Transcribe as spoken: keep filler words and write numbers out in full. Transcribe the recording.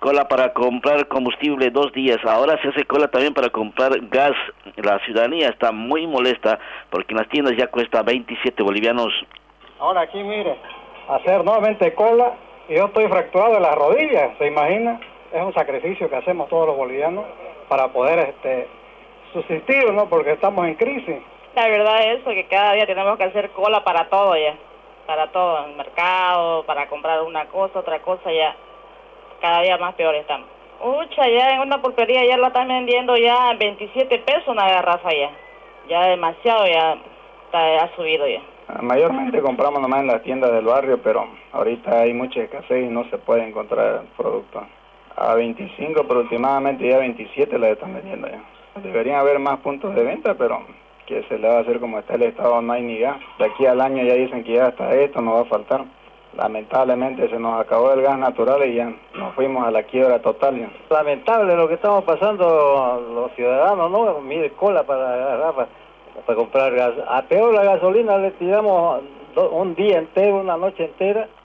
cola para comprar combustible dos días, ahora se hace cola también para comprar gas. La ciudadanía está muy molesta porque en las tiendas ya cuesta veintisiete bolivianos. Ahora aquí mire, hacer nuevamente cola, y yo estoy fracturado de las rodillas, ¿se imagina? Es un sacrificio que hacemos todos los bolivianos para poder este, subsistir, ¿no? Porque estamos en crisis. La verdad es que cada día tenemos que hacer cola para todo ya, para todo, en el mercado, para comprar una cosa, otra cosa ya, cada día más peor estamos. Ucha, ya en una pulpería ya la están vendiendo ya veintisiete pesos una garrafa ya, ya demasiado ya está, ha subido ya. Mayormente compramos nomás en las tiendas del barrio, pero ahorita hay mucha escasez y no se puede encontrar productos. A veinticinco, pero últimamente ya veintisiete la están vendiendo ya. Deberían haber más puntos de venta, pero que se le va a hacer como está el estado, no hay ni gas. De aquí al año ya dicen que ya hasta esto nos va a faltar. Lamentablemente se nos acabó el gas natural y ya nos fuimos a la quiebra total ya. Lamentable lo que estamos pasando los ciudadanos, ¿no? Mire, cola para agarrar, para, para comprar gas. A peor la gasolina le tiramos un día entero, una noche entera.